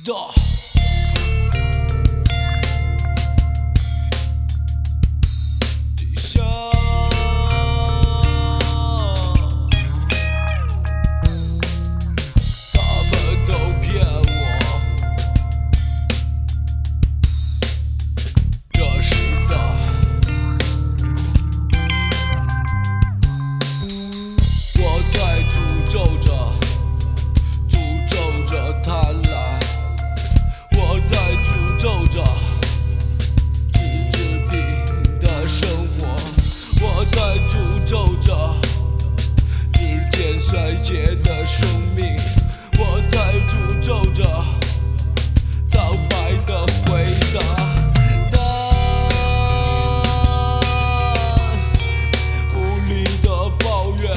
Stop. 地下，他们都骗我，这时代，我在诅咒着贪婪，我在诅咒着纸制品的生活，我在诅咒着日渐衰竭的生命，我在诅咒着苍白的回答。无力的抱怨，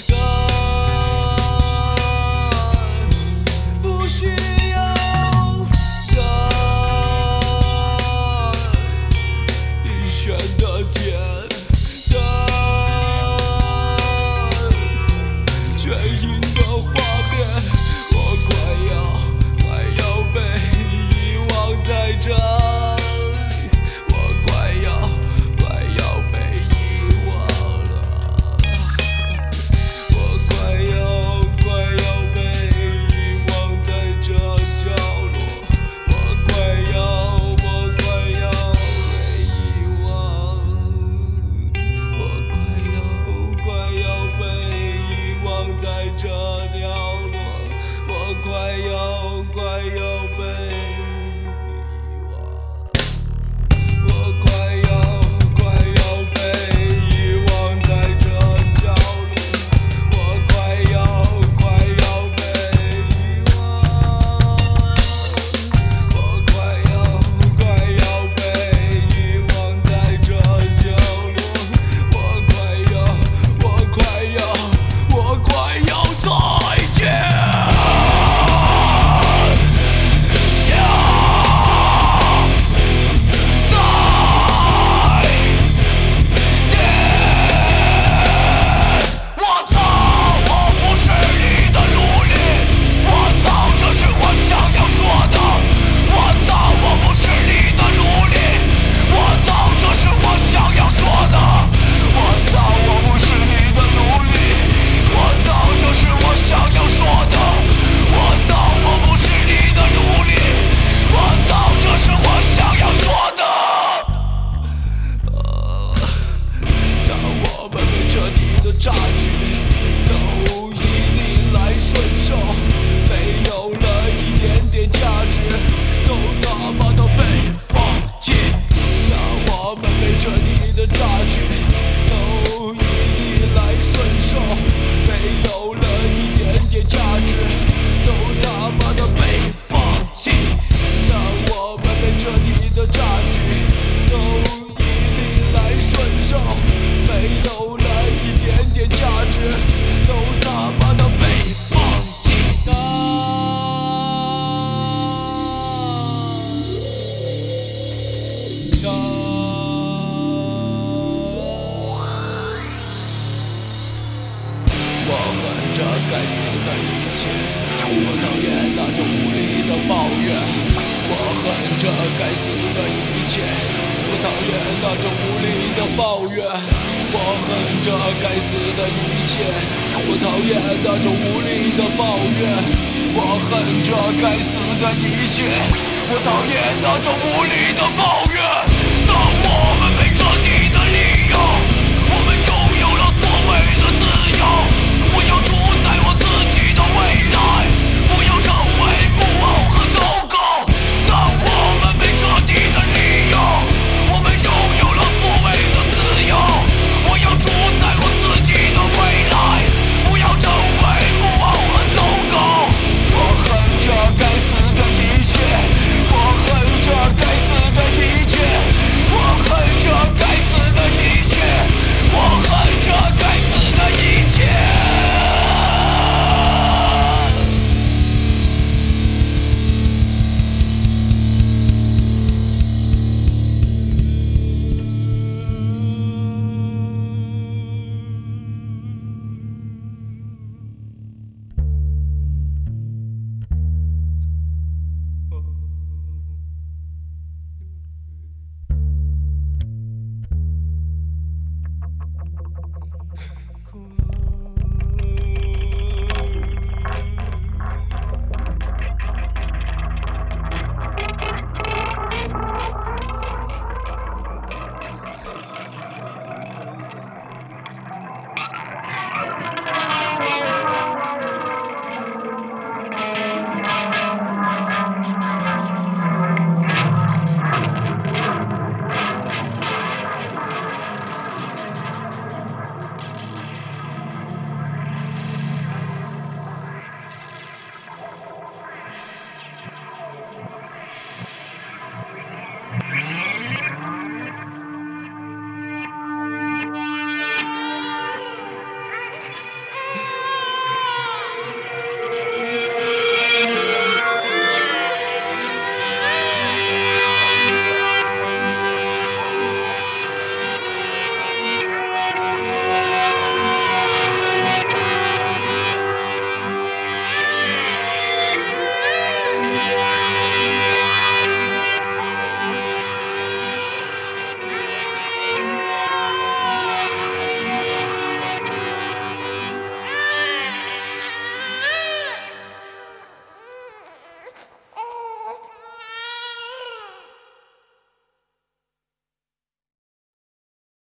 快要被遗忘，我快要被遗忘在这角落，我快要被遗忘，我快要被遗忘在这角落，我快要再见。榨取都以你来顺受，没有了一点点价值，都他妈的被放弃。当我们被彻底的榨取，都以你来顺受，没有了一点点价值，都他妈的被放弃。当我们被彻底的榨取，都以你来顺受，没有了一点点价值，都他妈的被放弃。我恨这该死的一切，我讨厌那种无力的抱怨。我恨这该死的一切，我讨厌那种无力的抱怨。我恨这该死的一切，我讨厌那种无力的抱怨。我恨这该死的一切，我讨厌那种无力的